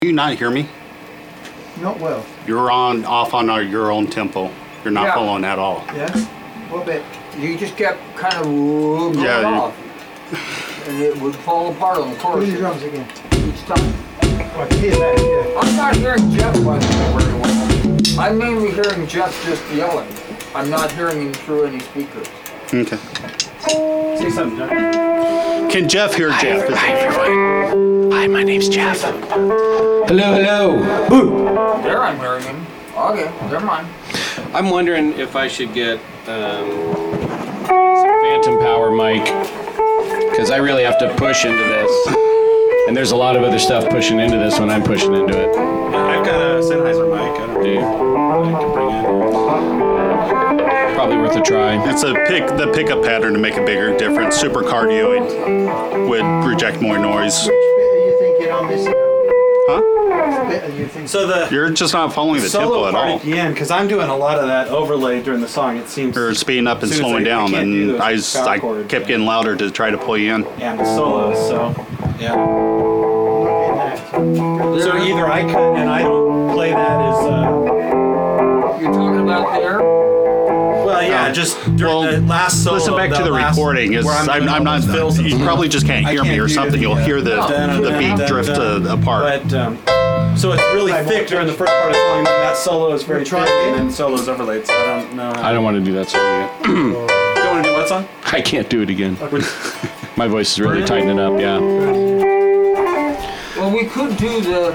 Do you not hear me? Not well. You're off on your own tempo. You're not following at all. Yeah? A little bit. You just kept kind of going off. And it would fall apart on the chorus. Do the drums again. Each time. Oh, I can hear that, yeah. I'm not hearing Jeff by the way very well. I'm mainly hearing Jeff just yelling. I'm not hearing him through any speakers. Okay. Say something, Doug. Can Jeff hear Jeff? Hi, everyone. Hi, my name's Jeff. Hello, hello. There I'm hearing him. Okay, never mind. I'm wondering if I should get some phantom power mic, because I really have to push into this. And there's a lot of other stuff pushing into this when I'm pushing into it. I've got a Sennheiser mic. I don't know. I can bring in. Probably worth a try. It's the pickup pattern to make a bigger difference. Super cardioid would reject more noise. Which bit are you thinking on this? Huh? Which bit are you thinking? So the You're just not following the tempo solo at part all. at the end, because I'm doing a lot of that overlay during the song. It seems. Or speeding up and As soon as slowing I down, can't do and those power I chords, kept getting louder to try to pull you in. And the solos. So yeah. Not in that. So either I cut and I don't play that as. You're talking about there? Well, yeah, just during the last solo. Listen back to the last- recording. Is where I'm doing all not. those fills and You stuff. probably just can't I hear me can't or do something. the, You'll hear the beat drift apart. But so it's really thick during the first part of the song, and then that solo is very Try thick, again. and then solo's overlaid. So I don't know. I don't want to do that song yet. Don't want to do what song? I can't do it again. My voice is really tightening up, yeah. Well, we could do the...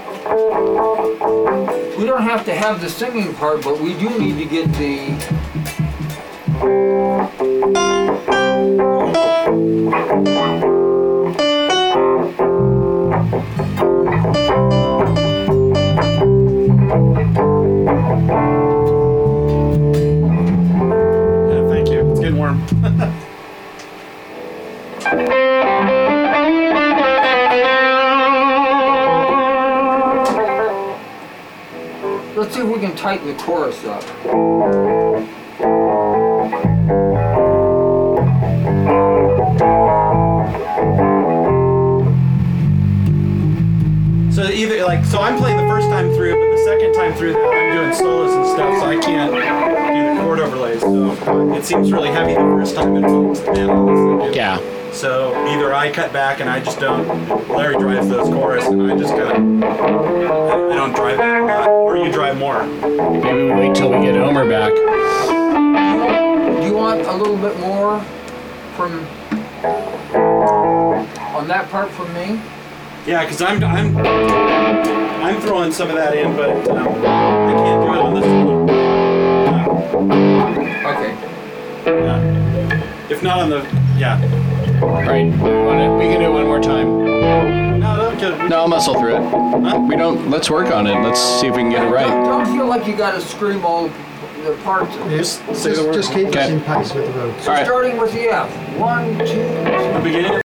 We don't have to have the singing part, but we do need to get the... Yeah, thank you. It's getting warm. Let's see if we can tighten the chorus up. So either so I'm playing the first time through, but the second time through that I'm doing solos and stuff, so I can't do the chord overlays. So it seems really heavy the first time until it's the band on the second. Yeah. So either I cut back and I just don't. Larry drives those chorus and I just kind of I don't drive that a lot, or you drive more. Maybe we wait till we get Omer back. Do you want a little bit more from... on that part from me? Yeah, because I'm throwing some of that in, but I can't do it on this solo. Okay. Yeah. If not on the Right. We can do it one more time. No, I'll muscle through it. Huh? We don't. Let's work on it. Let's see if we can get it right. Don't feel like you gotta scream all the parts. Yes. say the word. Just keep us Okay. in pace with the road. All right. Starting with the F. 1, 2, 3. The beginning.